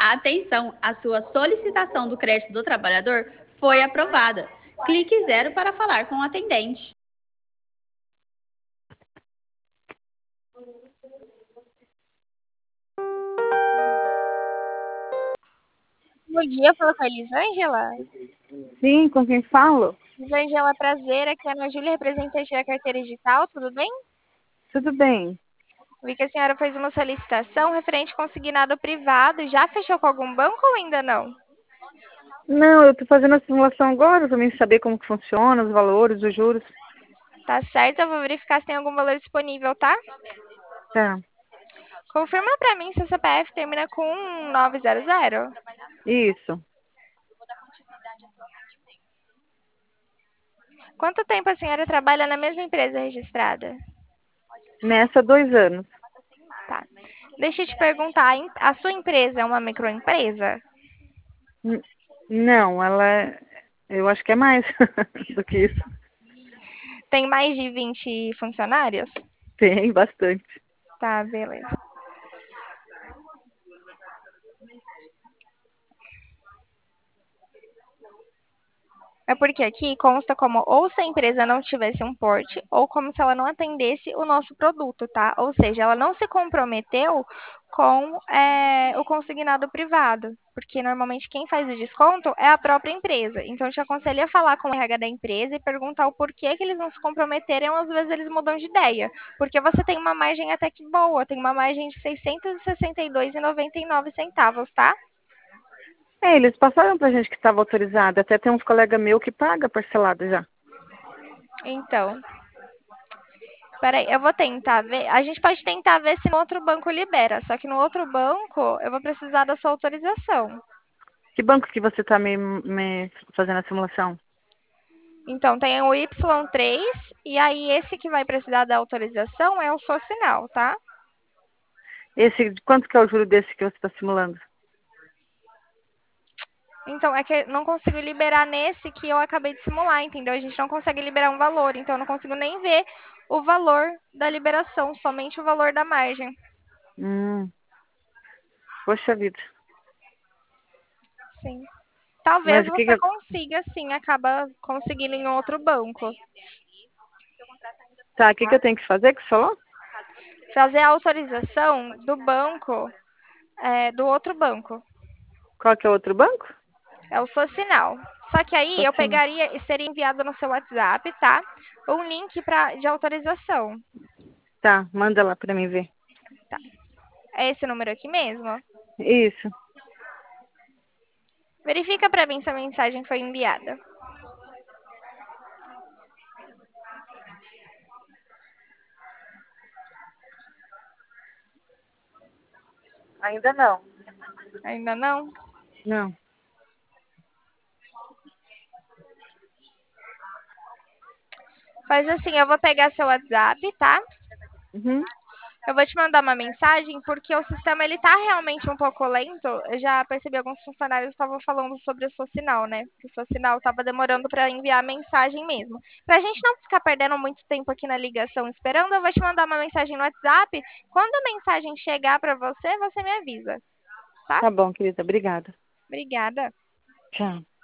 Atenção, a sua solicitação do crédito do trabalhador foi aprovada. Clique zero para falar com o atendente. Bom dia, fala com a Elisângela. Sim, com quem falo? Elisângela, prazer, aqui é a Ana Júlia, representante da carteira digital, tudo bem? Tudo bem. Vi que a senhora fez uma solicitação referente consignado privado, já fechou com algum banco ou ainda não? Não, eu estou fazendo a simulação agora, também saber como que funciona, os valores, os juros. Tá certo, eu vou verificar se tem algum valor disponível, tá? Tá, Confirma pra mim se o CPF termina com 1900. isso. Quanto tempo a senhora trabalha na mesma empresa registrada? Nessa, 2 anos. Tá. Deixa eu te perguntar, a sua empresa é uma microempresa? N- Não, eu acho que é mais do que isso. Tem mais de 20 funcionários? Tem bastante. Tá, beleza. É porque aqui consta como ou se a empresa não tivesse um porte, ou como se ela não atendesse o nosso produto, tá? Ou seja, ela não se comprometeu com o consignado privado, porque normalmente quem faz o desconto é a própria empresa. Então, eu te aconselho a falar com o RH da empresa e perguntar o porquê que eles não se comprometeram, às vezes eles mudam de ideia. Porque você tem uma margem até que boa, tem uma margem de R$ 662,99, tá? Eles passaram pra gente que estava autorizado. Até tem uns colegas meu que paga parcelado já. Então, peraí, eu vou tentar ver. A gente pode tentar ver se no outro banco libera. Só que no outro banco eu vou precisar da sua autorização. Que banco que você está me fazendo a simulação? Então, tem o Y3 e aí esse que vai precisar da autorização é o Socinal, tá? Quanto que é o juro desse que você está simulando? Então, é que eu não consigo liberar nesse que eu acabei de simular, entendeu? A gente não consegue liberar um valor, então eu não consigo nem ver o valor da liberação, somente o valor da margem. Poxa vida. Sim. Talvez Mas o que você que... consiga, sim, acaba conseguindo em outro banco. Tá, o que que eu tenho que fazer que você falou? Fazer a autorização do banco, do outro banco. Qual que é o outro banco? É o Socinal. Só que aí eu Assim. pegaria e seria enviado no seu WhatsApp, tá? Um link de autorização. Tá, manda lá pra mim ver. É esse número aqui mesmo? Isso. Verifica para mim se a mensagem foi enviada. Ainda não. Ainda não? Não. Faz assim, eu vou pegar seu WhatsApp, tá? Uhum. Eu vou te mandar uma mensagem porque o sistema ele tá realmente um pouco lento. Eu já percebi alguns funcionários estavam falando sobre o Socinal, né? Que o Socinal estava demorando para enviar a mensagem mesmo. Para a gente não ficar perdendo muito tempo aqui na ligação esperando, eu vou te mandar uma mensagem no WhatsApp. Quando a mensagem chegar para você, você me avisa, tá? Tá bom, querida. Obrigada. Obrigada. Tchau.